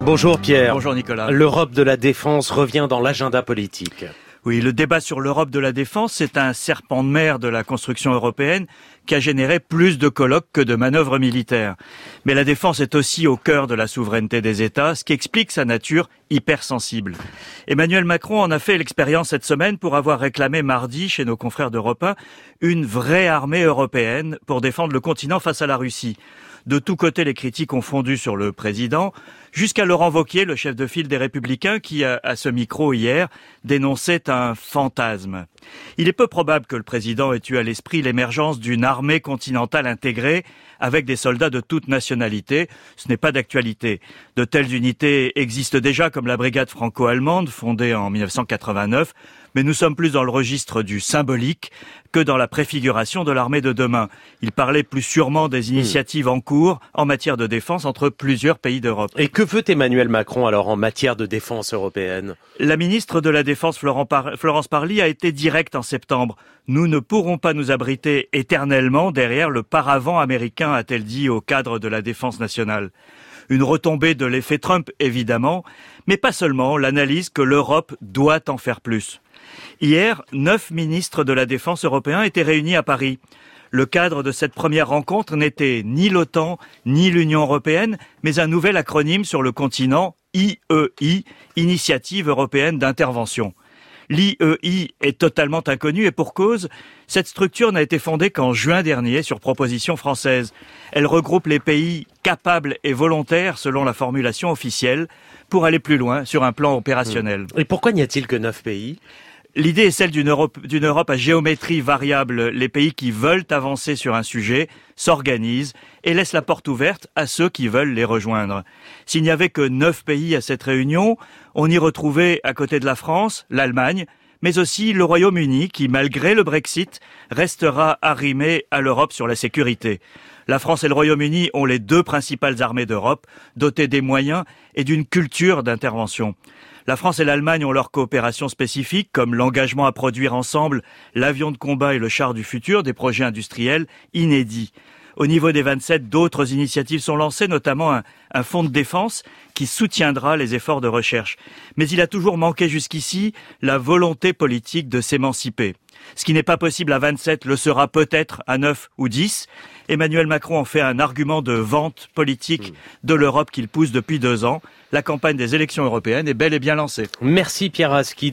Bonjour Pierre. Bonjour Nicolas. L'Europe de la défense revient dans l'agenda politique. Oui, le débat sur l'Europe de la défense, c'est un serpent de mer de la construction européenne qui a généré plus de colloques que de manœuvres militaires. Mais la défense est aussi au cœur de la souveraineté des États, ce qui explique sa nature hypersensible. Emmanuel Macron en a fait l'expérience cette semaine pour avoir réclamé mardi, chez nos confrères d'Europe 1, une vraie armée européenne pour défendre le continent face à la Russie. De tous côtés, les critiques ont fondu sur le président, jusqu'à Laurent Wauquiez, le chef de file des Républicains, qui, à ce micro hier, dénonçait un fantasme. Il est peu probable que le président ait eu à l'esprit l'émergence d'une armée continentale intégrée avec des soldats de toute nationalité. Ce n'est pas d'actualité. De telles unités existent déjà, comme la brigade franco-allemande, fondée en 1989, mais nous sommes plus dans le registre du symbolique que dans la préfiguration de l'armée de demain. Il parlait plus sûrement des initiatives en cours en matière de défense entre plusieurs pays d'Europe. Et que veut Emmanuel Macron alors en matière de défense européenne ? La ministre de la Défense, Florence Parly, a été directe en septembre. Nous ne pourrons pas nous abriter éternellement derrière le paravent américain, a-t-elle dit au cadre de la défense nationale. Une retombée de l'effet Trump, évidemment, mais pas seulement, l'analyse que l'Europe doit en faire plus. Hier, 9 ministres de la Défense européens étaient réunis à Paris. Le cadre de cette première rencontre n'était ni l'OTAN, ni l'Union européenne, mais un nouvel acronyme sur le continent, IEI, Initiative européenne d'intervention. L'IEI est totalement inconnue et pour cause, cette structure n'a été fondée qu'en juin dernier sur proposition française. Elle regroupe les pays capables et volontaires, selon la formulation officielle, pour aller plus loin sur un plan opérationnel. Et pourquoi n'y a-t-il que 9 pays ? L'idée est celle d'une Europe à géométrie variable. Les pays qui veulent avancer sur un sujet s'organisent et laissent la porte ouverte à ceux qui veulent les rejoindre. S'il n'y avait que 9 pays à cette réunion, on y retrouvait à côté de la France, l'Allemagne, mais aussi le Royaume-Uni qui, malgré le Brexit, restera arrimé à l'Europe sur la sécurité. La France et le Royaume-Uni ont les 2 principales armées d'Europe, dotées des moyens et d'une culture d'intervention. La France et l'Allemagne ont leurs coopérations spécifiques, comme l'engagement à produire ensemble l'avion de combat et le char du futur, des projets industriels inédits. Au niveau des 27, d'autres initiatives sont lancées, notamment un fonds de défense qui soutiendra les efforts de recherche. Mais il a toujours manqué jusqu'ici la volonté politique de s'émanciper. Ce qui n'est pas possible à 27 le sera peut-être à 9 ou 10. Emmanuel Macron en fait un argument de vente politique de l'Europe qu'il pousse depuis 2 ans. La campagne des élections européennes est bel et bien lancée. Merci Pierre Aski.